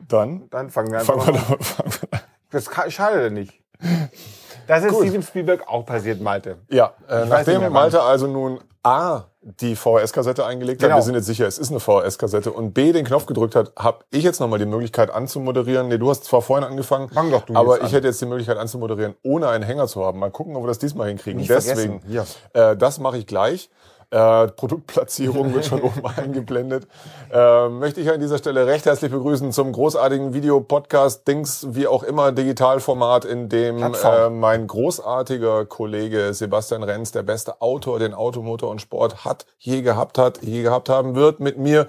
Dann fangen wir einfach an. Das schadet nicht. Das ist Steven Spielberg auch passiert, Malte. Ja, nachdem Malte also nun A, die VHS-Kassette eingelegt hat, wir sind jetzt sicher, es ist eine VHS-Kassette, und B, den Knopf gedrückt hat, habe ich jetzt nochmal die Möglichkeit anzumoderieren. Nee, du hast zwar vorhin angefangen, aber ich hätte jetzt die Möglichkeit anzumoderieren, ohne einen Hänger zu haben. Mal gucken, ob wir das diesmal hinkriegen. Deswegen, das mache ich gleich. Produktplatzierung wird schon oben eingeblendet. Möchte ich an dieser Stelle recht herzlich begrüßen zum großartigen Videopodcast-Dings, wie auch immer, Digitalformat, in dem mein großartiger Kollege Sebastian Renz, der beste Autor, den Automotor und Sport je gehabt haben wird, mit mir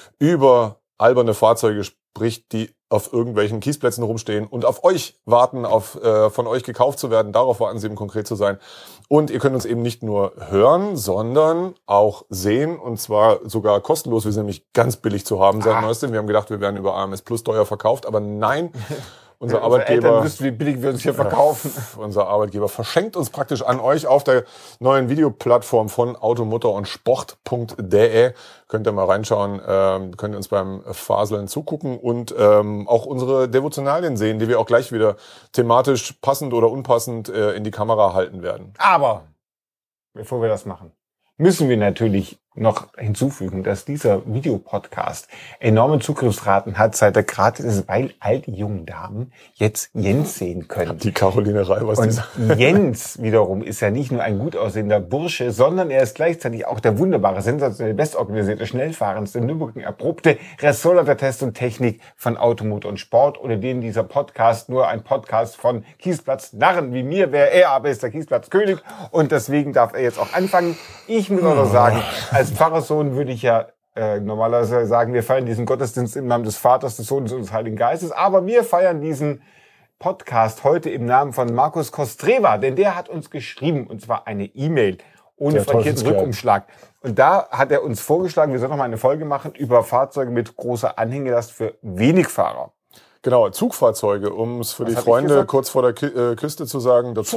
über alberne Fahrzeuge spricht, die auf irgendwelchen Kiesplätzen rumstehen und auf euch warten, von euch gekauft zu werden. Darauf warten sie, eben konkret zu sein. Und ihr könnt uns eben nicht nur hören, sondern auch sehen, und zwar sogar kostenlos. Wir sind nämlich ganz billig zu haben seit neuestem. Wir haben gedacht, wir werden über AMS Plus teuer verkauft, aber nein. Unser Arbeitgeber wüssten, wie billig wir uns hier verkaufen. Unser Arbeitgeber verschenkt uns praktisch an euch auf der neuen Videoplattform von Automotor und Sport.de. Könnt ihr mal reinschauen, könnt ihr uns beim Faseln zugucken und auch unsere Devotionalien sehen, die wir auch gleich wieder thematisch passend oder unpassend in die Kamera halten werden. Aber bevor wir das machen, müssen wir natürlich noch hinzufügen, dass dieser Videopodcast enorme Zugriffsraten hat, seit er gratis ist, weil all die jungen Damen jetzt Jens sehen können. Die Caroline Reibers. Und Jens wiederum ist ja nicht nur ein gut aussehender Bursche, sondern er ist gleichzeitig auch der wunderbare, sensationell bestorganisierte, schnellfahrendste, Nürburgring erprobte Ressortleiter der Test und Technik von Automotor und Sport, ohne den dieser Podcast nur ein Podcast von Kiesplatz Narren wie mir wäre. Er aber ist der Kiesplatzkönig und deswegen darf er jetzt auch anfangen. Ich muss aber sagen, als Pfarrersohn würde ich ja normalerweise sagen, wir feiern diesen Gottesdienst im Namen des Vaters, des Sohnes und des Heiligen Geistes, aber wir feiern diesen Podcast heute im Namen von Markus Kostreva, denn der hat uns geschrieben, und zwar eine E-Mail ohne frankierten Rückumschlag. Und da hat er uns vorgeschlagen, wir sollen noch mal eine Folge machen über Fahrzeuge mit großer Anhängelast für Wenigfahrer. Genau, Zugfahrzeuge, um es für die Freunde kurz vor der Küste zu sagen, der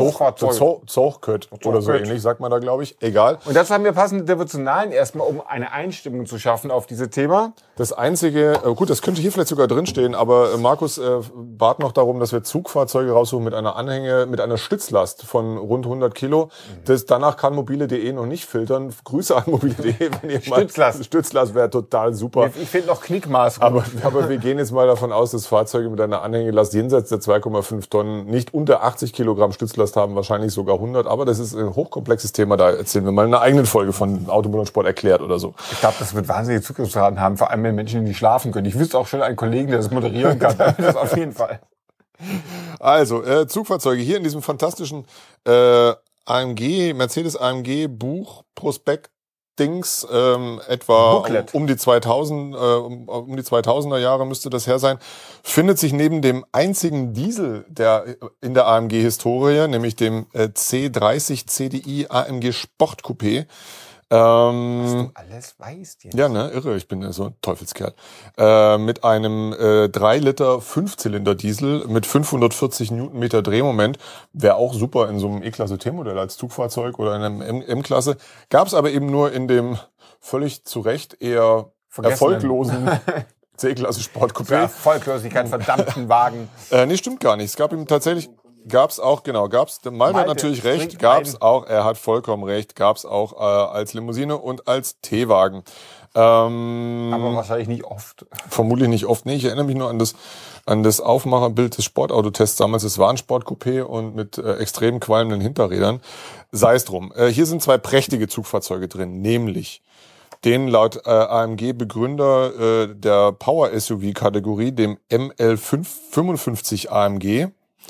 Zugkött oder so ähnlich, sagt man da, glaube ich. Egal. Und dazu haben wir passende Devotionalien erstmal, um eine Einstimmung zu schaffen auf diese Thema. Das Einzige, gut, das könnte hier vielleicht sogar drinstehen, aber Markus bat noch darum, dass wir Zugfahrzeuge raussuchen mit einer Stützlast von rund 100 Kilo. Danach kann mobile.de noch nicht filtern. Grüße an mobile.de, wenn ihr mal... Stützlast wäre total super. Ich finde noch Knickmaß. Aber wir gehen jetzt mal davon aus, dass Fahrzeuge mit einer Anhängelast jenseits der 2,5 Tonnen nicht unter 80 Kilogramm Stützlast haben, wahrscheinlich sogar 100. Aber das ist ein hochkomplexes Thema, da erzählen wir mal in einer eigenen Folge von Automotor und Sport erklärt oder so. Ich glaube, das wird wahnsinnige Zugriffsraten haben, vor allem wenn Menschen, die nicht schlafen können. Ich wüsste auch schon einen Kollegen, der das moderieren kann. Das auf jeden Fall. Also, Zugfahrzeuge hier in diesem fantastischen Mercedes AMG Buch, Prospekt, Dings, etwa um die 2000er Jahre müsste das her sein, findet sich neben dem einzigen Diesel in der AMG-Historie, nämlich dem C30 CDI AMG Sport Coupé. Was du alles weißt jetzt. Ja, ne, irre, ich bin so ein Teufelskerl. Mit einem 3 Liter 5-Zylinder Diesel mit 540 Newtonmeter Drehmoment. Wäre auch super in so einem E-Klasse T-Modell als Zugfahrzeug oder in einem M-Klasse. Gab es aber eben nur in dem völlig zu Recht eher erfolglosen C-Klasse Sport Coupé. Erfolglosigkeit, verdammten Wagen. Nee, stimmt gar nicht. Es gab ihm tatsächlich... Malte hat natürlich recht, er hat vollkommen recht, gab's auch als Limousine und als T-Wagen. Aber wahrscheinlich nicht oft. Vermutlich nicht oft, nee, ich erinnere mich nur an das Aufmacherbild des Sportautotests damals. Es war ein Sportcoupé und mit extrem qualmenden Hinterrädern. Sei es drum. Hier sind 2 prächtige Zugfahrzeuge drin, nämlich den laut AMG-Begründer der Power-SUV-Kategorie, dem ML55 AMG,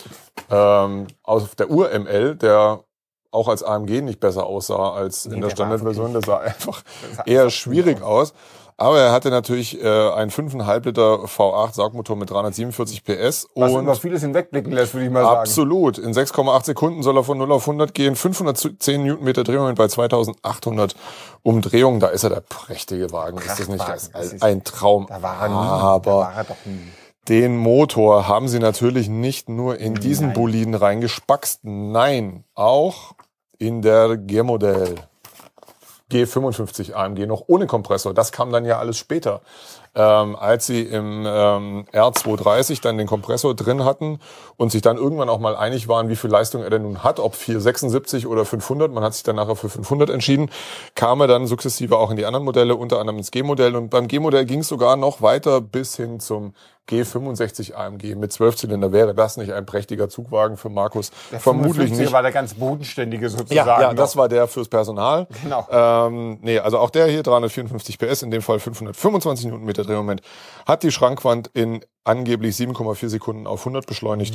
aus der Ur-ML, der auch als AMG nicht besser aussah als in der Standardversion. Der sah einfach eher schwierig aus. Aber er hatte natürlich einen 5,5 Liter V8 Saugmotor mit 347 PS. Was über vieles hinwegblicken lässt, würde ich mal sagen. Absolut. In 6,8 Sekunden soll er von 0 auf 100 gehen. 510 Newtonmeter Drehmoment bei 2800 Umdrehungen. Da ist er der prächtige Wagen. Ist das nicht ein Traum? Da war er doch nie. Den Motor haben sie natürlich nicht nur in diesen Boliden reingespackst, nein, auch in der G-Modell G55 AMG noch ohne Kompressor. Das kam dann ja alles später. als sie im R230 dann den Kompressor drin hatten und sich dann irgendwann auch mal einig waren, wie viel Leistung er denn nun hat, ob 476 oder 500, man hat sich dann nachher für 500 entschieden, kam er dann sukzessive auch in die anderen Modelle, unter anderem ins G-Modell, und beim G-Modell ging es sogar noch weiter bis hin zum G65 AMG mit 12-Zylinder. Wäre das nicht ein prächtiger Zugwagen für Markus? Der Vermutlich nicht. War der ganz bodenständige sozusagen. Ja, das war der fürs Personal. Genau. Also auch der hier, 354 PS, in dem Fall 525 Newtonmeter Drehmoment, hat die Schrankwand in angeblich 7,4 Sekunden auf 100 beschleunigt.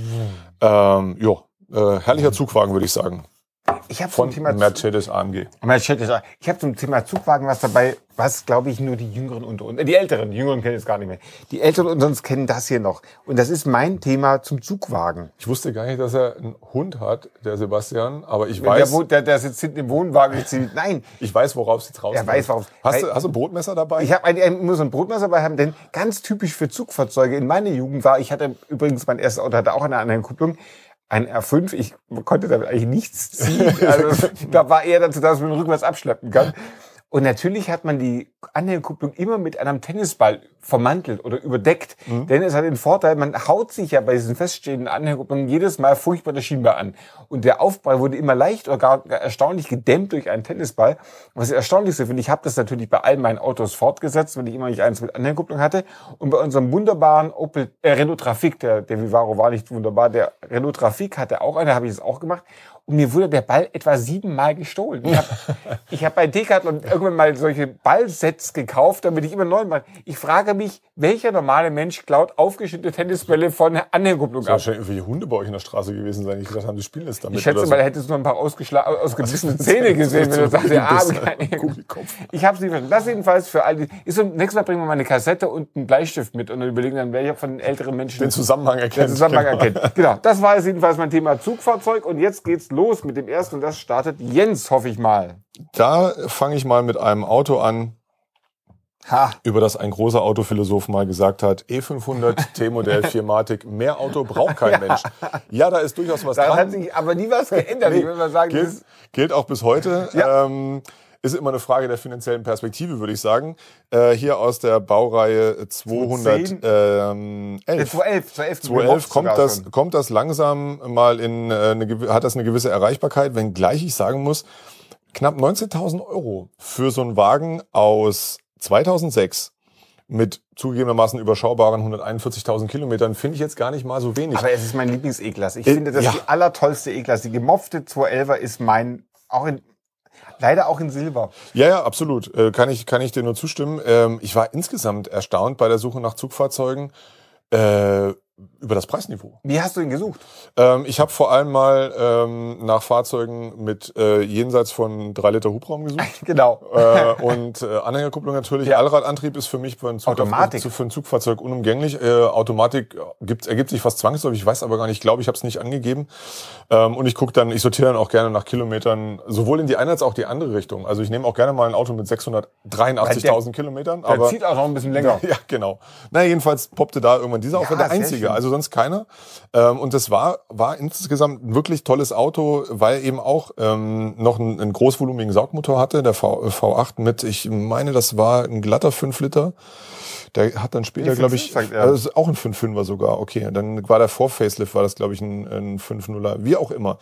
Herrlicher Zugwagen, würde ich sagen. Ich habe von Mercedes AMG. Ich habe zum Thema Zugwagen was dabei, was, glaube ich, nur die Jüngeren unter uns, die Älteren, die Jüngeren kennen es gar nicht mehr. Die Älteren unter uns kennen das hier noch. Und das ist mein Thema zum Zugwagen. Ich wusste gar nicht, dass er einen Hund hat, der Sebastian, aber ich weiß... Der sitzt hinten im Wohnwagen. Nein. Ich weiß, worauf es jetzt rauskommt. Er weiß, worauf. Hast du ein Brotmesser dabei? Ich muss ein Brotmesser dabei haben, denn ganz typisch für Zugfahrzeuge in meiner Jugend war, ich hatte übrigens, mein erstes Auto hatte auch eine Anhängerkupplung, ein R5, ich konnte damit eigentlich nichts ziehen. Also, da war eher dazu, dass man rückwärts abschleppen kann. Und natürlich hat man die Anhängerkupplung immer mit einem Tennisball vermantelt oder überdeckt. Denn es hat den Vorteil, man haut sich ja bei diesen feststehenden Anhängerkupplungen jedes Mal furchtbar das Schienbein an. Und der Aufprall wurde immer leicht oder gar erstaunlich gedämmt durch einen Tennisball. Was das Erstaunlichste finde, ich habe das natürlich bei all meinen Autos fortgesetzt, wenn ich immer nicht eins mit Anhängerkupplung hatte. Und bei unserem wunderbaren Renault Trafic, der Vivaro war nicht wunderbar, der Renault Trafic hatte auch eine, habe ich das auch gemacht. Und mir wurde der Ball etwa 7 Mal gestohlen. Ich hab bei Decathlon irgendwann mal solche Ballsets gekauft, damit ich immer 9 Mal... Ich frage mich, welcher normale Mensch klaut aufgeschnittene Tennisbälle von der Anhängerkupplung ab? Das wahrscheinlich irgendwelche Hunde bei euch in der Straße gewesen sein. Ich gedacht, haben die spielen es damit. Ich schätze mal, hättest du noch ein paar ausgebissene Zähne gesehen, wenn du sagst, der Arm kann. Ich hab's nicht verstanden. Das jedenfalls für all die... Nächstes Mal bringen wir mal eine Kassette und einen Bleistift mit und dann überlegen dann, welcher von den älteren Menschen den Zusammenhang erkennt. Genau. Das war jetzt jedenfalls mein Thema Zugfahrzeug und jetzt geht's los mit dem ersten und das startet Jens, hoffe ich mal. Da fange ich mal mit einem Auto an, über das ein großer Autophilosoph mal gesagt hat, E500 T-Modell 4matic, mehr Auto braucht kein Mensch. Ja, da ist durchaus was dran. Da hat sich aber nie was geändert. Ich würde mal sagen, gilt auch bis heute. Ja. Ist immer eine Frage der finanziellen Perspektive, würde ich sagen. Hier aus der Baureihe 211 kommt das langsam mal hat das eine gewisse Erreichbarkeit, wenngleich ich sagen muss, knapp 19.000 € für so einen Wagen aus 2006 mit zugegebenermaßen überschaubaren 141.000 Kilometern finde ich jetzt gar nicht mal so wenig. Aber es ist mein Lieblings-E-Klasse. Ich finde, das ist die allertollste E-Klasse. Die gemoffte 211er ist leider auch in Silber. Ja, absolut. Kann ich dir nur zustimmen. Ich war insgesamt erstaunt bei der Suche nach Zugfahrzeugen über das Preisniveau. Wie hast du ihn gesucht? Ich habe vor allem mal nach Fahrzeugen mit jenseits von 3 Liter Hubraum gesucht. Genau. Und Anhängerkupplung natürlich. Ja. Allradantrieb ist für mich für ein Zugfahrzeug unumgänglich. Automatik ergibt sich fast zwangsläufig. Ich weiß aber gar nicht, ich glaube, ich habe es nicht angegeben. Und ich sortiere dann auch gerne nach Kilometern, sowohl in die eine als auch die andere Richtung. Also ich nehme auch gerne mal ein Auto mit 683.000 Kilometern. Der zieht auch noch ein bisschen länger. Ja, genau. Jedenfalls poppte da irgendwann dieser auf, der einzige. Also sonst keiner. Und das war insgesamt ein wirklich tolles Auto, weil eben auch noch einen großvolumigen Saugmotor hatte, der V8 mit, ich meine, das war ein glatter 5 Liter. Der hat dann später, glaube ich, also auch ein 5.5er sogar. Okay, dann war der Vor-Facelift, war das, glaube ich, ein 5.0er, wie auch immer.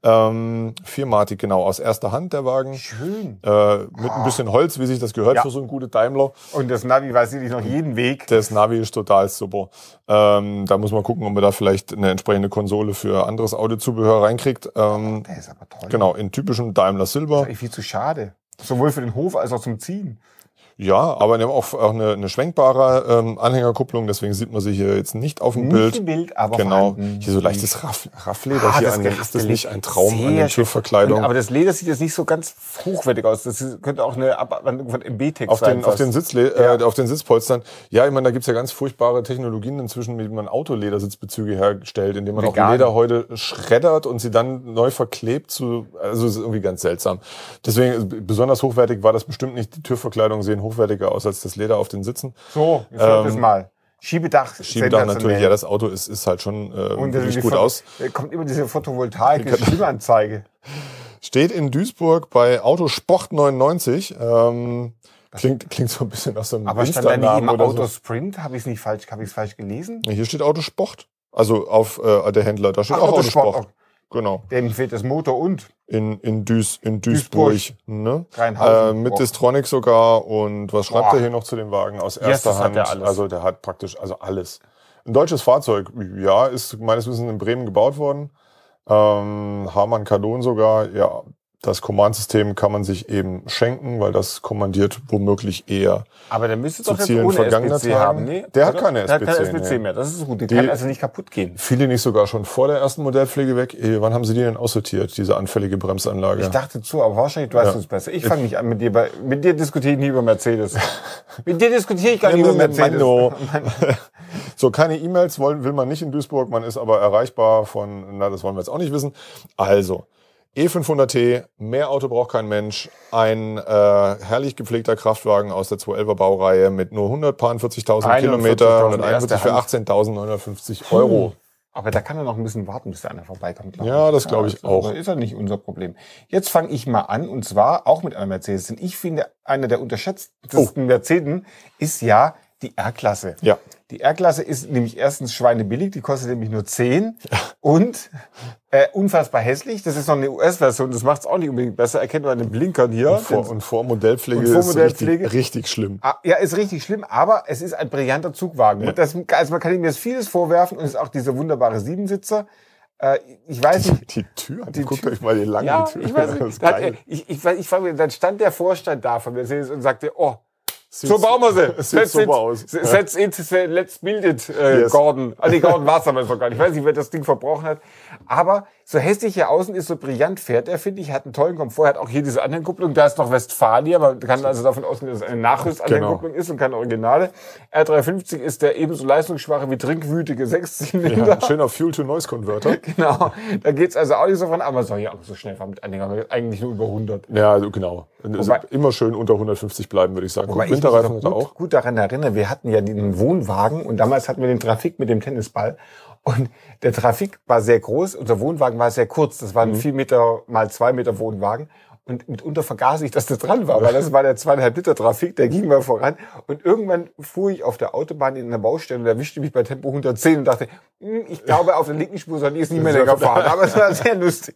4matic, genau, aus erster Hand der Wagen. Schön. Mit ein bisschen Holz, wie sich das gehört für so einen guten Daimler. Und das Navi weiß wirklich noch jeden Weg. Das Navi ist total super. Da muss man gucken, ob man da vielleicht eine entsprechende Konsole für anderes Audiozubehör reinkriegt. Der ist aber toll. Genau, in typischem Daimler Silber. Das ist viel zu schade. Sowohl für den Hof als auch zum Ziehen. Ja, aber wir haben auch eine schwenkbare Anhängerkupplung, deswegen sieht man sie hier jetzt nicht auf dem Bild. Aber genau. Hier so leichtes Raffleder hier ist das nicht ein Traum an der Türverkleidung? Aber das Leder sieht jetzt nicht so ganz hochwertig aus. Das könnte auch eine Abwandlung von MB-Text sein. Auf den Sitzpolstern. Ja, ich meine, da gibt's ja ganz furchtbare Technologien inzwischen, mit denen man Autoledersitzbezüge herstellt, indem man auch Leder heute schreddert und sie dann neu verklebt also das ist irgendwie ganz seltsam. Deswegen, besonders hochwertig war das bestimmt nicht. Die Türverkleidung sehen hochwertiger aus als das Leder auf den Sitzen. So, jetzt das mal. Schiebedach natürlich, ja, das Auto ist halt schon wirklich gut aus. Kommt immer diese Photovoltaik-Stimmanzeige. Steht in Duisburg bei Autosport 99. Klingt so ein bisschen nach so einem Aber stand da nicht immer Autosprint? Habe ich es falsch gelesen? Hier steht Autosport. Also auf der Händler, da steht auch Autosport. Genau. Dem fehlt das Motor und? In Duisburg. Ne? Mit Distronic sogar. Und was schreibt er hier noch zu dem Wagen? Aus erster Hand. Also der hat praktisch alles. Ein deutsches Fahrzeug, ja, ist meines Wissens in Bremen gebaut worden. Harman Kardon sogar, ja. Das Command-System kann man sich eben schenken, weil das kommandiert womöglich eher. Aber der müsste doch jetzt ohne SPC haben. Nee, der hat keine SPC, keine SPC mehr. Das ist gut. Der kann also nicht kaputt gehen. Viele nicht sogar schon vor der ersten Modellpflege weg. Wann haben Sie die denn aussortiert, diese anfällige Bremsanlage? Ich dachte aber wahrscheinlich, du weißt es besser. Ich fange nicht an mit dir. Mit dir diskutiere ich nie über Mercedes. Mit dir diskutiere ich gar nicht über Mercedes. So, keine E-Mails will man nicht in Duisburg. Man ist aber erreichbar das wollen wir jetzt auch nicht wissen. Also, E500T, mehr Auto braucht kein Mensch, ein herrlich gepflegter Kraftwagen aus der 211er Baureihe mit nur 140.000 Kilometer und 41 für 18.950 Euro. Aber da kann er noch ein bisschen warten, bis da einer vorbeikommt. Ja, das glaube ich auch. Ist ja nicht unser Problem. Jetzt fange ich mal an, und zwar auch mit einer Mercedes. Denn ich finde, einer der unterschätztesten Mercedes ist ja die R-Klasse. Ja. Die R-Klasse ist nämlich erstens schweinebillig, die kostet nämlich nur 10 und unfassbar hässlich. Das ist noch eine US-Version, das macht es auch nicht unbedingt besser. Erkennt man an den Blinkern hier. Und vor Modellpflege ist richtig schlimm. Ja, ist richtig schlimm, aber es ist ein brillanter Zugwagen. Ja. Und man kann ihm jetzt vieles vorwerfen und es ist auch dieser wunderbare Siebensitzer. Ich weiß nicht. Die Tür, guckt euch mal die lange Tür. Ich weiß nicht. Ich frage mich, dann stand der Vorstand da von Mercedes und sagte, so bauen wir sie. Sieht super aus. Let's build it, yes. Gordon. Gordon war es aber noch gar nicht. Ich weiß nicht, wer das Ding verbrochen hat. Aber so hässlich hier außen ist, so brillant fährt er, finde ich. Hat einen tollen Komfort. Hat auch hier diese Anhängerkupplung. Da ist noch Westfalia. Man kann also davon ausgehen, dass es eine Nachrüstanhängerkupplung ist und keine Originale. R350 ist der ebenso leistungsschwache wie trinkwütige 6-Zylinder. Ja, ein schöner Fuel-to-Noise-Converter. Genau. Da geht's also auch nicht so von. Aber man soll ja auch so schnell fahren mit Anhänger. Eigentlich nur über 100. Ja, also genau. Immer schön unter 150 bleiben, würde ich sagen. Winterreifen gut daran erinnere, wir hatten ja den Wohnwagen und damals hatten wir den Trafik mit dem Tennisball und der Trafik war sehr groß, unser Wohnwagen war sehr kurz, das war ein 4 Meter mal 2 Meter Wohnwagen und mitunter vergaß ich, dass das dran war, weil das war der 2,5 Liter Trafik, der ging mal voran und irgendwann fuhr ich auf der Autobahn in einer Baustelle und erwischte mich bei Tempo 110 und dachte, ich glaube auf der linken Spur soll ich es nicht mehr länger fahren, aber es war sehr lustig.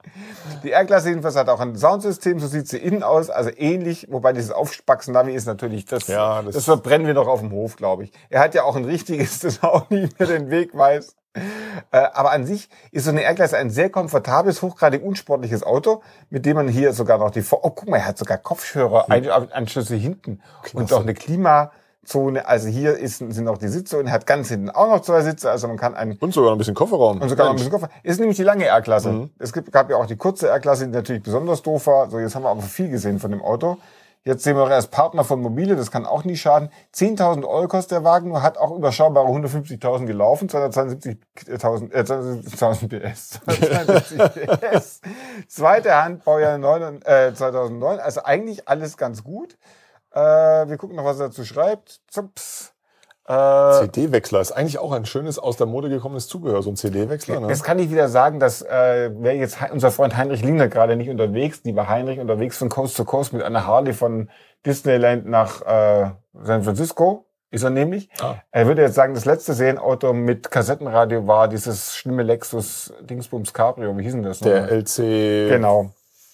Die R-Klasse jedenfalls hat auch ein Soundsystem, so sieht sie innen aus, also ähnlich, wobei dieses Aufspacken-Navi ist natürlich, das verbrennen wir noch auf dem Hof, glaube ich. Er hat ja auch ein richtiges, das auch nicht mehr den Weg weiß. Aber an sich ist so eine R-Klasse ein sehr komfortables, hochgradig unsportliches Auto, mit dem man hier sogar noch guck mal, er hat sogar Kopfhöreranschlüsse hinten. Klasse. Und auch eine Klimazone, also hier sind auch die Sitze und er hat ganz hinten auch noch 2 Sitze, also man kann und sogar ein bisschen Kofferraum. Ist nämlich die lange R-Klasse. Mhm. Es gab ja auch die kurze R-Klasse, die natürlich besonders doof war. So, jetzt haben wir aber viel gesehen von dem Auto. Jetzt sehen wir als Partner von Mobile, das kann auch nie schaden. 10.000 Euro kostet der Wagen, nur hat auch überschaubare 150.000 gelaufen, 272.000 PS. 272 PS. Zweite Hand, Baujahr 2009, also eigentlich alles ganz gut. Wir gucken noch, was er dazu schreibt. Zups. CD-Wechsler ist eigentlich auch ein schönes, aus der Mode gekommenes Zubehör, so ein CD-Wechsler. Ne? Jetzt kann ich wieder sagen, dass wäre jetzt unser Freund Heinrich Lindner gerade nicht unterwegs, lieber Heinrich unterwegs von Coast to Coast mit einer Harley von Disneyland nach San Francisco, ist er nämlich. Er würde jetzt sagen, das letzte Serienauto mit Kassettenradio war dieses schlimme Lexus Dingsbums Cabrio, wie hieß denn das? Der LC... Genau.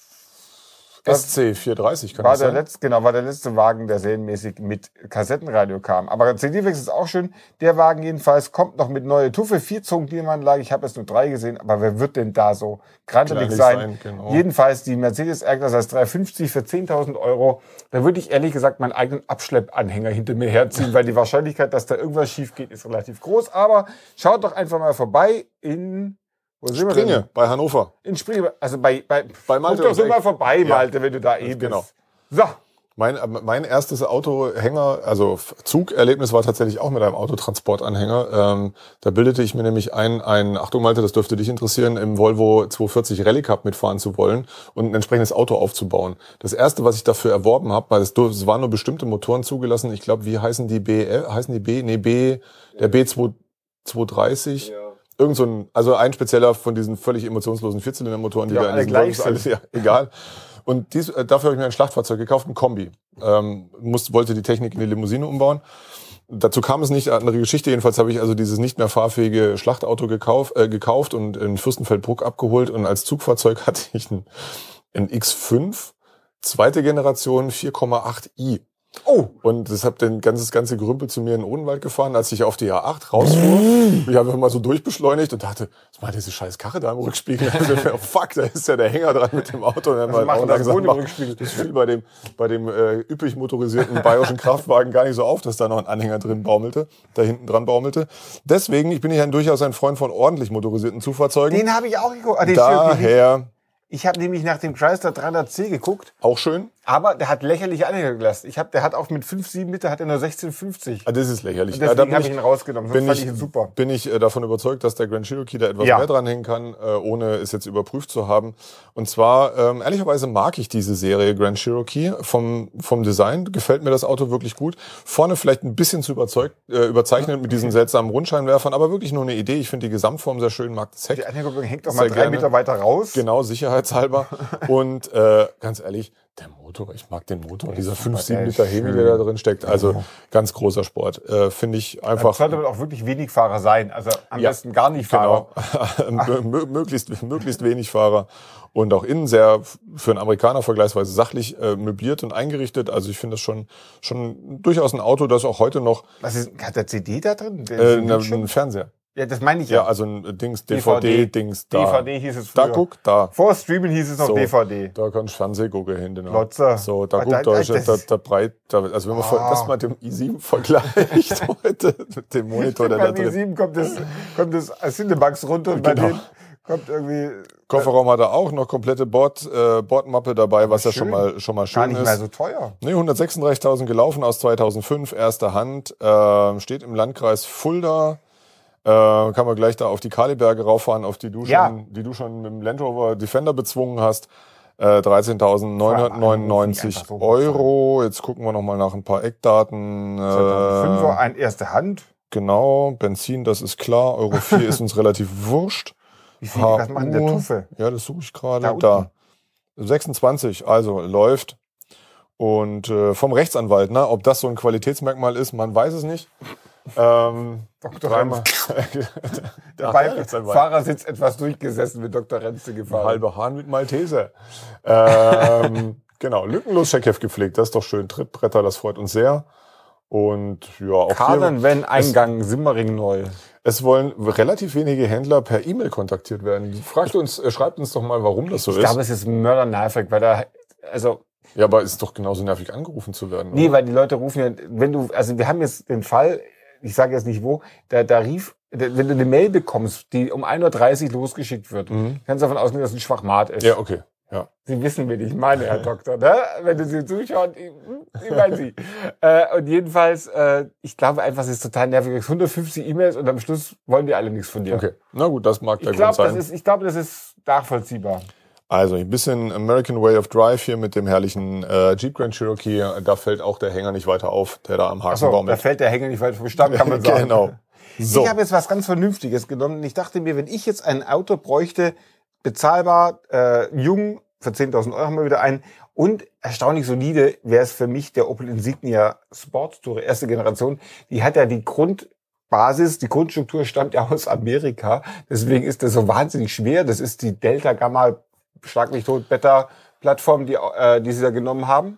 SC430 kann das sein? War der letzte Wagen, der serienmäßig mit Kassettenradio kam. Aber CD-Wechsel ist auch schön. Der Wagen jedenfalls kommt noch mit neue Tuffe, 4-Zogen-Klimaanlage. Ich habe jetzt nur 3 gesehen, aber wer wird denn da so grantelig sein? Genau. Jedenfalls die Mercedes R-Klasse als 350 für 10.000 Euro. Da würde ich ehrlich gesagt meinen eigenen Abschleppanhänger hinter mir herziehen, weil die Wahrscheinlichkeit, dass da irgendwas schief geht, ist relativ groß. Aber schaut doch einfach mal vorbei in... Springe, bei Hannover. In Springe, also bei Malte. Guck doch so mal vorbei, Malte, wenn du da bist. Genau. So. Mein erstes Autohänger, also Zugerlebnis war tatsächlich auch mit einem Autotransportanhänger. Da bildete ich mir nämlich ein, Achtung Malte, das dürfte dich interessieren, im Volvo 240 Rallye Cup mitfahren zu wollen und ein entsprechendes Auto aufzubauen. Das erste, was ich dafür erworben habe, weil es waren nur bestimmte Motoren zugelassen. Ich glaube, wie heißen die der B230. Ja. Also ein spezieller von diesen völlig emotionslosen Vierzylindermotoren, die da in diesen gleich sind. Alles, ja, egal. Und dafür habe ich mir ein Schlachtfahrzeug gekauft, ein Kombi. Wollte die Technik in die Limousine umbauen. Dazu kam es nicht, andere Geschichte. Jedenfalls habe ich also dieses nicht mehr fahrfähige Schlachtauto gekauft und in Fürstenfeldbruck abgeholt. Und als Zugfahrzeug hatte ich ein X5, zweite Generation, 4,8i. Oh! Und das habe dann ganze Gerümpel zu mir in den Odenwald gefahren, als ich auf die A8 rausfuhr. Ich habe mal so durchbeschleunigt und dachte, was macht diese scheiß Karre da im Rückspiegel? Oh fuck, da ist ja der Hänger dran mit dem Auto. Und dann also machen das ohne Rückspiegel. Das fiel bei dem üppig motorisierten bayerischen Kraftwagen gar nicht so auf, dass da noch ein Anhänger da hinten dran baumelte. Deswegen, ich bin ja durchaus ein Freund von ordentlich motorisierten Zugfahrzeugen. Den habe ich auch geguckt. Daher... Ich habe nämlich nach dem Chrysler 300C geguckt. Auch schön. Aber der hat lächerliche Anhänger gelassen. Der hat auch mit 5,7 Liter hat er nur 16,50. Ah, das ist lächerlich. Und deswegen habe ich ihn rausgenommen. Sonst fand ich ihn super. Bin ich davon überzeugt, dass der Grand Cherokee da etwas mehr dranhängen kann, ohne es jetzt überprüft zu haben. Und zwar, ehrlicherweise mag ich diese Serie Grand Cherokee. Vom Design gefällt mir das Auto wirklich gut. Vorne vielleicht ein bisschen zu überzeichnet mit diesen seltsamen Rundscheinwerfern, aber wirklich nur eine Idee. Ich finde die Gesamtform sehr schön, mag das Heck. Die Anhängerkupplung hängt doch mal 3 Meter weiter raus. Genau, sicherheitshalber. Und ganz ehrlich, der Motor, ich mag den Motor, dieser 5-7 Liter Hemi, der da drin steckt. Also ganz großer Sport. Finde ich einfach. Das sollte man auch wirklich wenig Fahrer sein. Also am besten gar nicht Fahrer. Genau. möglichst wenig Fahrer. Und auch innen sehr für einen Amerikaner vergleichsweise sachlich möbliert und eingerichtet. Also ich finde das schon durchaus ein Auto, das auch heute noch. Hat der CD da drin? Ein Fernseher. Ja, das meine ich ja. Ja, also ein DVD-Dings da. DVD hieß es früher. Da guck, da. Vor Streamen hieß es noch so, DVD. Da kannst du Fernseh gucken hinten. Lotzer. So, da guck, da ist da breit, also wenn man das mal mit dem i7 vergleicht heute, mit dem Monitor, der da drin. Beim i7 kommt das Cinemax runter und bei denen kommt irgendwie... Kofferraum hat er auch, noch komplette Bordmappe dabei, was ja schon mal schön ist. Gar nicht mehr so teuer. Nee, 136.000 gelaufen aus 2005, erster Hand, steht im Landkreis Fulda. Kann man gleich da auf die Kaliberge rauffahren, auf die du schon mit dem Land Rover Defender bezwungen hast. 13.999 Euro. Jetzt gucken wir noch mal nach ein paar Eckdaten. 2005er, ein erste Hand. Genau, Benzin, das ist klar. Euro 4 ist uns relativ wurscht. Wie viel, was macht denn der Tuffe? Ja, das suche ich gerade. Da. 26, also läuft. Und vom Rechtsanwalt, ne, ob das so ein Qualitätsmerkmal ist, man weiß es nicht. Dr. Renz. Der Beifahrersitz etwas durchgesessen mit Dr. Renze gefahren. Halbe Hahn mit Malteser. Genau, lückenlos Scheckheft gepflegt, das ist doch schön. Trittbretter, das freut uns sehr. Und ja, auch Kadern, wenn Eingang Simmering neu. Es wollen relativ wenige Händler per E-Mail kontaktiert werden. Schreibt uns doch mal, warum das so ist. Ich glaube, es ist mördernervig, weil ja, aber es ist doch genauso nervig, angerufen zu werden. Nee, oder? Weil die Leute rufen ja, wir haben jetzt den Fall, ich sage jetzt nicht wo, wenn du eine Mail bekommst, die um 1.30 Uhr losgeschickt wird, kannst du davon ausgehen, dass es ein Schwachmat ist. Ja, okay. Ja. Sie wissen, wen ich meine, Herr Doktor, ne? Wenn du sie zuschauen, ich meine Sie. Und jedenfalls, ich glaube einfach, es ist total nervig. 150 E-Mails und am Schluss wollen die alle nichts von dir. Okay. Na gut, das mag der Grund sein. Ich glaube, das ist nachvollziehbar. Also ein bisschen American Way of Drive hier mit dem herrlichen Jeep Grand Cherokee. Da fällt auch der Hänger nicht weiter auf, der da am Hakenbaum ist. Da fällt der Hänger nicht weiter vom Stamm, kann man sagen. Genau. So. Ich habe jetzt was ganz Vernünftiges genommen und ich dachte mir, wenn ich jetzt ein Auto bräuchte, bezahlbar, jung, für 10.000 Euro haben wir wieder einen und erstaunlich solide, wäre es für mich der Opel Insignia Sports Tourer, erste Generation. Die hat ja die Grundbasis, die Grundstruktur stammt ja aus Amerika, deswegen ist das so wahnsinnig schwer. Das ist die Delta Gamma Schlag mich tot Beta-Plattform, die sie da genommen haben.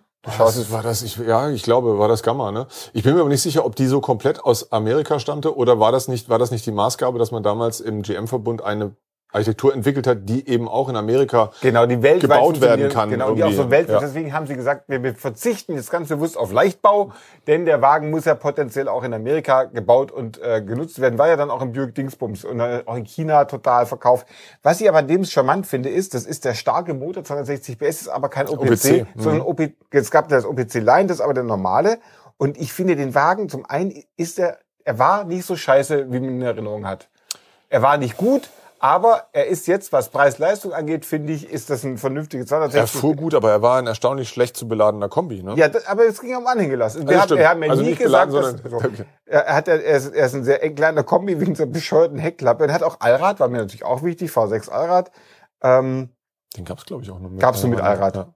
Ich glaube, war das Gamma, ne? Ich bin mir aber nicht sicher, ob die so komplett aus Amerika stammte oder war das nicht die Maßgabe, dass man damals im GM-Verbund eine Architektur entwickelt hat, die eben auch in Amerika gebaut werden kann. Genau, die auch so weltweit. Ja. Deswegen haben sie gesagt, wir verzichten jetzt ganz bewusst auf Leichtbau, denn der Wagen muss ja potenziell auch in Amerika gebaut und genutzt werden, war ja dann auch im Buick Dingsbums und auch in China total verkauft. Was ich aber an dem charmant finde, ist, das ist der starke Motor, 260 PS, ist aber kein OPC. Sondern es gab das OPC Line, das ist aber der normale. Und ich finde den Wagen, zum einen er war nicht so scheiße, wie man in Erinnerung hat. Er war nicht gut, aber er ist jetzt, was Preis-Leistung angeht, finde ich, ist das ein vernünftiges 260. Er fuhr gut, aber er war ein erstaunlich schlecht zu beladener Kombi, ne? Ja, aber es ging um Anhängerlast. Wir haben ja nie gesagt, dass er ist ein sehr eng kleiner Kombi wegen so einer bescheuerten Heckklappe. Er hat auch Allrad, war mir natürlich auch wichtig, V6 Allrad. Den gab's, glaube ich, auch noch mit. Gab's nur mit Allrad. Ja.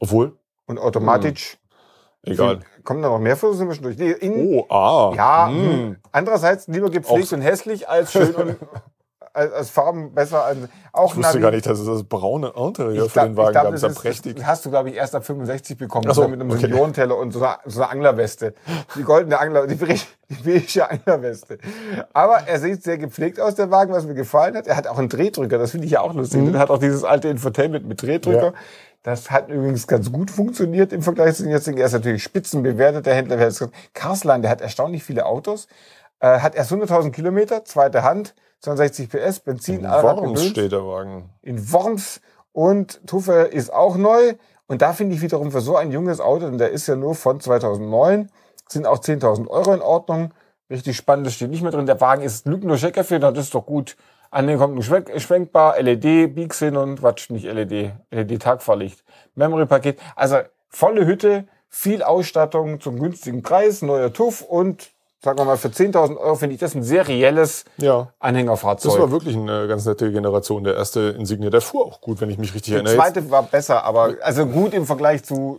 Obwohl? Und automatisch. Egal. Kommen da noch mehr Fotos? Sind wir schon durch? Ja. Andererseits lieber gepflegt und hässlich als schön und als Farben besser. Auch ich wusste gar nicht, dass es das braune Interieur für den Wagen gab. Das ist ja prächtig. Das hast du, glaube ich, erst ab 65 bekommen. Ach so, mit einem Seniorenteller und so einer Anglerweste. Die goldene die beige Anglerweste. Aber er sieht sehr gepflegt aus, der Wagen, was mir gefallen hat. Er hat auch einen Drehdrücker, das finde ich ja auch lustig. Er hat auch dieses alte Infotainment mit Drehdrücker. Ja. Das hat übrigens ganz gut funktioniert im Vergleich zu den jetzigen. Er ist natürlich spitzenbewertet, der Händler. Karslan, der hat erstaunlich viele Autos. Hat erst 100.000 Kilometer, zweite Hand, 62 PS, Benzin. In Worms steht der Wagen. In Worms. Und Tuffe ist auch neu. Und da finde ich wiederum für so ein junges Auto, denn der ist ja nur von 2009, sind auch 10.000 Euro in Ordnung. Richtig spannend, das steht nicht mehr drin. Der Wagen ist lückenlos Checkerfehler, das ist doch gut. An den kommt ein schwenkbar, LED, Biegsin und nicht LED-Tagfahrlicht. Memory-Paket. Also volle Hütte, viel Ausstattung zum günstigen Preis, neuer TÜV und sagen wir mal, für 10.000 Euro finde ich das ein serielles Anhängerfahrzeug. Das war wirklich eine ganz nette Generation. Der erste Insignia, der fuhr auch gut, wenn ich mich richtig erinnere. Der zweite war besser, aber also gut im Vergleich zum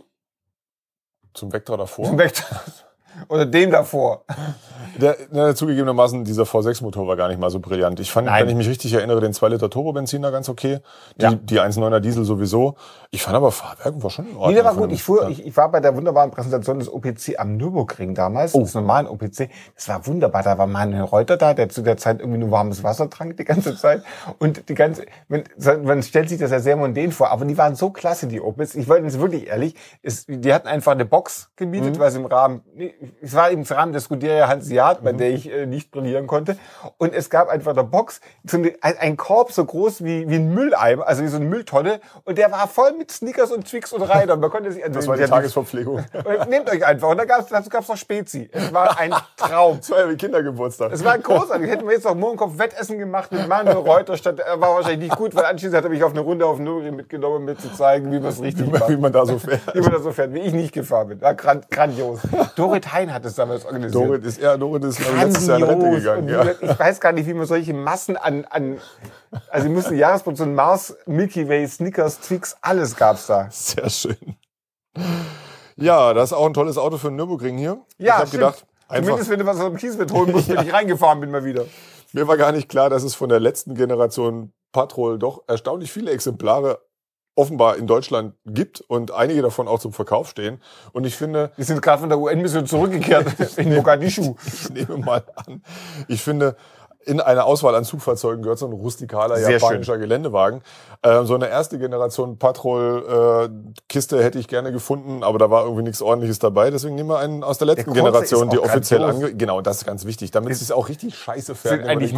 Vectra davor. Zum Vectra. Oder dem davor. Zugegebenermaßen, dieser V6-Motor war gar nicht mal so brillant. Ich fand, wenn ich mich richtig erinnere, den 2-Liter Turbobenziner ganz okay. Die 1,9er Diesel sowieso. Ich fand aber, Fahrwerk war schon in Ordnung. Nee, der war gut. Ich war bei der wunderbaren Präsentation des OPC am Nürburgring damals, des normalen OPC. Das war wunderbar. Da war Manuel Reuter da, der zu der Zeit irgendwie nur warmes Wasser trank die ganze Zeit. Und man stellt sich das ja sehr mondän vor, aber die waren so klasse, die Opels. Ich wollte jetzt wirklich ehrlich, die hatten einfach eine Box gemietet, weil es war im Rahmen der Scuderia Hanseat, bei der ich nicht brillieren konnte. Und es gab einfach eine Box, ein Korb so groß wie ein Mülleimer, also wie so eine Mülltonne. Und der war voll mit Snickers und Twix und Reiter. Man konnte sich das war die Tagesverpflegung. Nehmt euch einfach. Und dazu gab's noch Spezi. Es war ein Traum. Das war ja wie Kindergeburtstag. Es war großartig. Hätten wir jetzt noch Mohrenkopf-Wettessen gemacht mit Manuel Reuter war wahrscheinlich nicht gut, weil anschließend hat er mich auf eine Runde auf Nürburgring mitgenommen, um mir zu zeigen, wie man es richtig macht. Wie man da so fährt. Wie ich nicht gefahren bin. War grandios. Dorit Hein hat es damals organisiert. Dorit ist letztes Jahr in Rente gegangen. Ja. Ich weiß gar nicht, wie man solche Massen also, ich musste Jahresproduktion Mars, Milky Way, Snickers, Twix, alles gab's da. Sehr schön. Ja, das ist auch ein tolles Auto für den Nürburgring hier. Ja, ich habe gedacht, zumindest wenn du was aus dem Kiesbett holen musst, wenn ich reingefahren bin mal wieder. Mir war gar nicht klar, dass es von der letzten Generation Patrol doch erstaunlich viele Exemplare offenbar in Deutschland gibt und einige davon auch zum Verkauf stehen. Und ich finde... Wir sind gerade von der UN-Mission zurückgekehrt in Mogadischu. Ich nehme mal an. Ich finde, in eine Auswahl an Zugfahrzeugen gehört so ein rustikaler japanischer Geländewagen. So eine erste Generation Patrol-Kiste hätte ich gerne gefunden, aber da war irgendwie nichts Ordentliches dabei. Deswegen nehmen wir einen aus der letzten Generation, die offiziell Genau, das ist ganz wichtig. Damit es auch richtig scheiße fährt. Sind eigentlich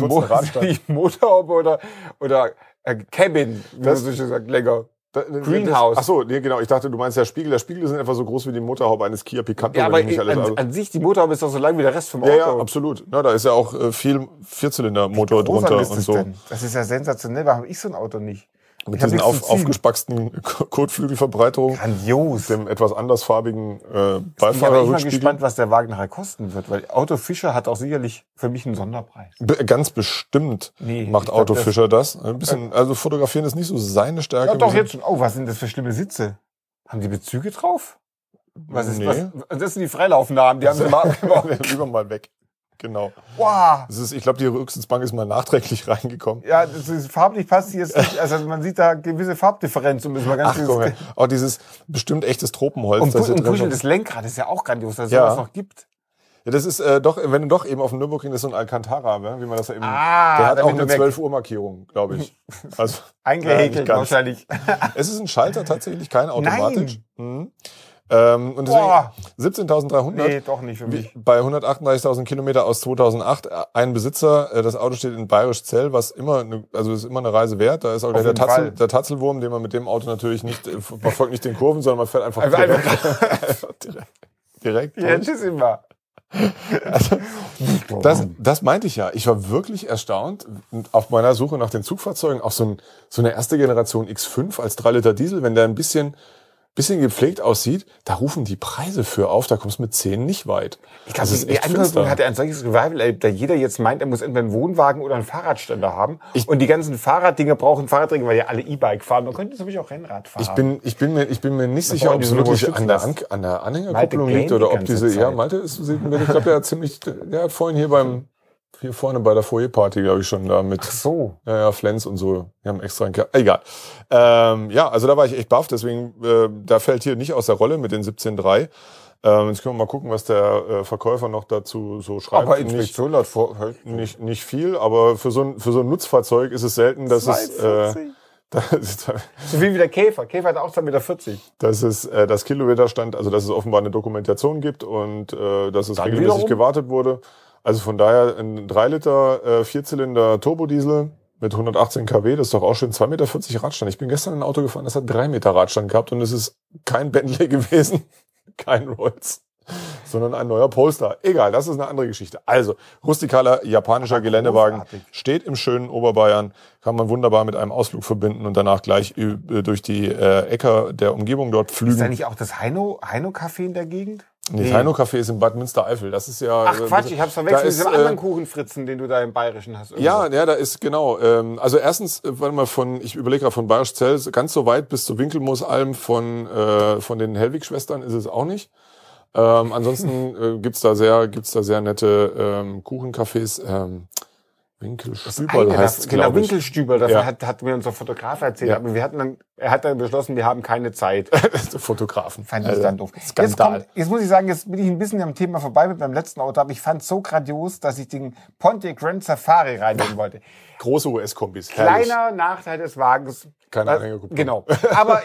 Motorhaube oder Cabin, wie man so schön sagt, länger. Greenhouse. Ach so, nee, genau. Ich dachte, du meinst der Spiegel. Der Spiegel ist etwa so groß wie die Motorhaube eines Kia Picanto. Ja, aber an sich, die Motorhaube ist doch so lang wie der Rest vom Auto. Ja, absolut. Ja, da ist ja auch viel Vierzylindermotor drunter und so. Das ist ja sensationell. Warum habe ich so ein Auto nicht? Mit diesen aufgespacksten Kotflügelverbreiterungen. Grandios. Dem etwas andersfarbigen Beifahrerrückspiegel. Ich bin mal gespannt, was der Wagen nachher kosten wird, weil Auto Fischer hat auch sicherlich für mich einen Sonderpreis. Ganz bestimmt macht Auto Fischer das. Ein bisschen, also fotografieren ist nicht so seine Stärke. Ja, doch jetzt schon. Oh, was sind das für schlimme Sitze? Haben die Bezüge drauf? Das sind die Freilaufnahmen, die haben sie mal abgebaut. Lieber mal weg. Genau. Wow. Ich glaube, die Rücksitzbank ist mal nachträglich reingekommen. Ja, das ist farblich passt die jetzt nicht. Also man sieht da gewisse Farbdifferenz, um es mal ganz auch dieses bestimmt echtes Tropenholz. Und kuschelndes Lenkrad ist ja auch grandios, dass es sowas noch gibt. Ja, das ist wenn du doch eben auf dem Nürburgring ist so ein Alcantara, wie man das ja eben. Der hat auch eine 12 Uhr Markierung, glaube ich. Also eingehäkelt wahrscheinlich. Es ist ein Schalter tatsächlich, kein automatisch. Nein. Und deswegen 17.300. Nee, doch nicht für mich. Bei 138.000 Kilometer aus 2008. Ein Besitzer, das Auto steht in Bayerisch-Zell, was ist immer eine Reise wert. Da ist auch der Tatzelwurm, den man mit dem Auto natürlich nicht, man folgt nicht den Kurven, sondern man fährt einfach direkt. Ja, tschüss immer. Also, das meinte ich ja. Ich war wirklich erstaunt auf meiner Suche nach den Zugfahrzeugen, auch so eine erste Generation X5 als 3 Liter Diesel, wenn der ein bisschen bisschen gepflegt aussieht, da rufen die Preise für auf, da kommst du mit 10 nicht weit. Ich glaube, die Andeutung hat ja ein solches Revival erlebt, da jeder jetzt meint, er muss entweder einen Wohnwagen oder einen Fahrradständer haben. Und die ganzen Fahrraddinger brauchen Fahrraddinger, weil ja alle E-Bike fahren. Man könnte zum Beispiel auch Rennrad fahren. Ich bin mir nicht sicher, ob es wirklich an der Anhängerkupplung liegt oder ob diese, Malte ist, ich glaube, der hat vorhin hier vorne bei der Foyer-Party, glaube ich, schon da mit. Ach so. Ja, Flens und so. Wir haben extra egal. Also da war ich echt baff, deswegen, da fällt hier nicht aus der Rolle mit den 17,3. Jetzt können wir mal gucken, was der Verkäufer noch dazu so schreibt. Aber Inspektion hat nicht viel, aber für so ein Nutzfahrzeug ist es selten, dass es, so wie der Käfer. Käfer hat auch 2,40 Meter. Dass es das Kilometerstand, also dass es offenbar eine Dokumentation gibt und dass es regelmäßig gewartet wurde. Also von daher ein 3 Liter 4-Zylinder Turbodiesel mit 118 kW, das ist doch auch schön 2,40 Meter Radstand. Ich bin gestern ein Auto gefahren, das hat 3 Meter Radstand gehabt und es ist kein Bentley gewesen, kein Rolls, sondern ein neuer Polestar. Egal, das ist eine andere Geschichte. Also, rustikaler japanischer Geländewagen, steht im schönen Oberbayern, kann man wunderbar mit einem Ausflug verbinden und danach gleich durch die Äcker der Umgebung dort flügen. Ist da nicht auch das Heino-Café in der Gegend? Nee, das Heino-Café ist in Bad Münstereifel. Das ist ja. Ach Quatsch, ich hab's verwechselt mit diesem anderen Kuchenfritzen, den du da im Bayerischen hast. Irgendwo. Ja, da ist genau. Also erstens, ich überlege gerade von Bayerisch Zell, ganz so weit bis zur Winkelmoosalm von den Hellwig-Schwestern ist es auch nicht. Ansonsten gibt's da sehr nette Kuchencafés. Winkelstüberl heißt es, genau, Winkelstüberl, das hat mir unser Fotograf erzählt. Ja. Aber er hat dann beschlossen, wir haben keine Zeit. Fotografen. Fand ich dann doof. Jetzt muss ich sagen, jetzt bin ich ein bisschen am Thema vorbei mit meinem letzten Auto, aber ich fand es so grandios, dass ich den Pontiac Grand Safari reinnehmen wollte. Große US-Kombis. Kleiner Nachteil des Wagens. Keine Anhängerkupplung. Genau. Aber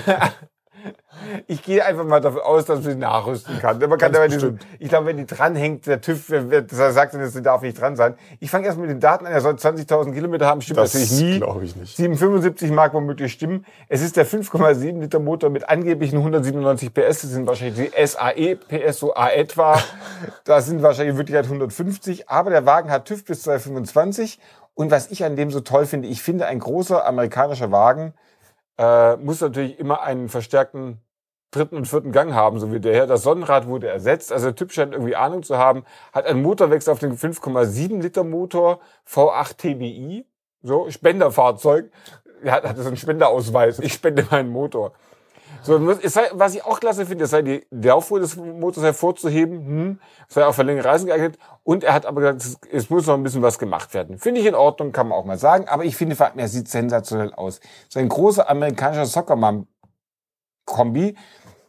ich gehe einfach mal davon aus, dass man sie nachrüsten kann. Man kann ich glaube, wenn die dranhängt, der TÜV sagt dann, sie darf nicht dran sein. Ich fange erst mit den Daten an, er soll 20.000 Kilometer haben, stimmt natürlich nie. Das glaube ich nicht. 775 mag womöglich stimmen. Es ist der 5,7 Liter Motor mit angeblichen 197 PS. Das sind wahrscheinlich die SAE PS, so etwa. Das sind wahrscheinlich in Wirklichkeit 150. Aber der Wagen hat TÜV bis 225. Und was ich an dem so toll finde, ich finde, ein großer amerikanischer Wagen muss natürlich immer einen verstärkten 3. und 4. Gang haben, so wie der hier. Das Sonnenrad wurde ersetzt. Also der Typ scheint irgendwie Ahnung zu haben. Hat einen Motorwechsel auf den 5,7 Liter Motor, V8 TBI, so Spenderfahrzeug. Er hat so einen Spenderausweis. Ich spende meinen Motor. So, was ich auch klasse finde, sei die Laufruhe des Motors hervorzuheben, sei auch für längere Reisen geeignet. Und er hat aber gesagt, es muss noch ein bisschen was gemacht werden. Finde ich in Ordnung, kann man auch mal sagen. Aber ich finde, er sieht sensationell aus. So ein großer amerikanischer Soccerman-Kombi.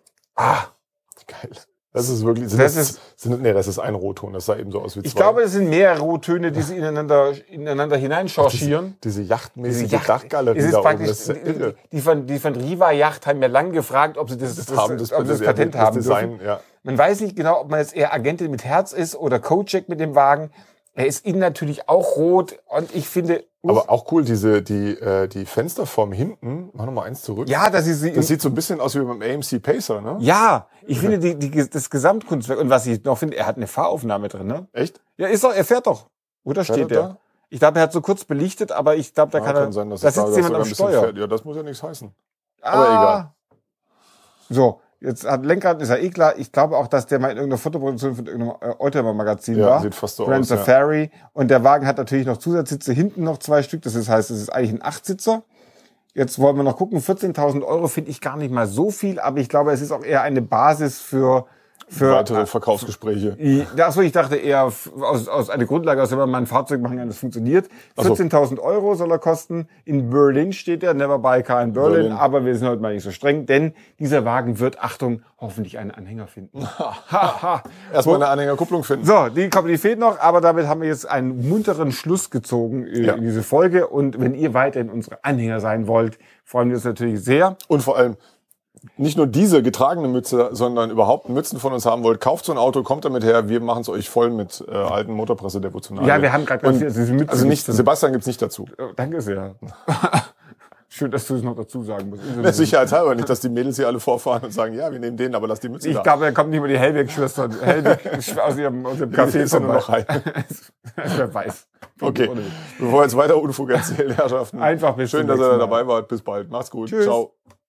Geil. Das ist wirklich, das ist ein Rotton, das sah eben so aus wie zwei. Ich glaube, es sind mehrere Rottöne, die sie ineinander hineinschargieren. Diese yachtmäßige Dachgalerie da oben. Die von Riva Yacht haben ja lange gefragt, ob sie das Patent haben dürfen. Ja. Man weiß nicht genau, ob man jetzt eher Agentin mit Herz ist oder Coach mit dem Wagen. Er ist innen natürlich auch rot und ich finde... Aber auch cool, die Fensterform hinten, mach nochmal eins zurück. Ja, das sieht so ein bisschen aus wie beim AMC Pacer, ne? Ja, ich finde das Gesamtkunstwerk, und was ich noch finde, er hat eine Fahraufnahme drin, ne? Echt? Ja, er fährt doch. Oder steht der? Da? Ich glaube, er hat so kurz belichtet, aber ich glaube, da kann sein, da sitzt jemand am Steuer. Ja, das muss ja nichts heißen. Aber egal. So. Jetzt hat Lenkrad, ist ja eh klar. Ich glaube auch, dass der mal in irgendeiner Fotoproduktion von irgendeinem Oldtimer-Magazin war. Sieht fast so Grand aus, Safari. Ja. Und der Wagen hat natürlich noch Zusatzsitze, hinten noch 2 Stück. Das heißt, es ist eigentlich ein 8-Sitzer. Jetzt wollen wir noch gucken. 14.000 € finde ich gar nicht mal so viel, aber ich glaube, es ist auch eher eine Basis für weitere Verkaufsgespräche. Achso, ich dachte eher aus einer Grundlage, aus der man mal ein Fahrzeug machen kann, das funktioniert. 14.000 € soll er kosten. In Berlin steht er, never buy car in Berlin. Aber wir sind heute mal nicht so streng, denn dieser Wagen wird, Achtung, hoffentlich einen Anhänger finden. Erstmal eine Anhängerkupplung finden. So, die fehlt noch, aber damit haben wir jetzt einen munteren Schluss gezogen in diese Folge. Und wenn ihr weiterhin unsere Anhänger sein wollt, freuen wir uns natürlich sehr. Und vor allem, nicht nur diese getragene Mütze, sondern überhaupt Mützen von uns haben wollt, kauft so ein Auto, kommt damit her, wir machen es euch voll mit alten Motorpresse-Devotionalien. Ja, wir haben gerade ganz diese Mützen. Also nicht, Sebastian gibt's nicht dazu. Danke sehr. Schön, dass du es noch dazu sagen musst. Sicherheitshalber nicht, dass die Mädels hier alle vorfahren und sagen, ja, wir nehmen den, aber lass die Mütze da. Ich glaube, da kommt nicht mehr die Hellweg-Schwestern. Hellweg aus ihrem Café nur noch rein. Wer weiß. Okay, bevor wir jetzt weiter Unfug erzählen, Herrschaften. Einfach bis schön, dass ihr dabei wart. Bis bald. Macht's gut. Tschüss. Ciao.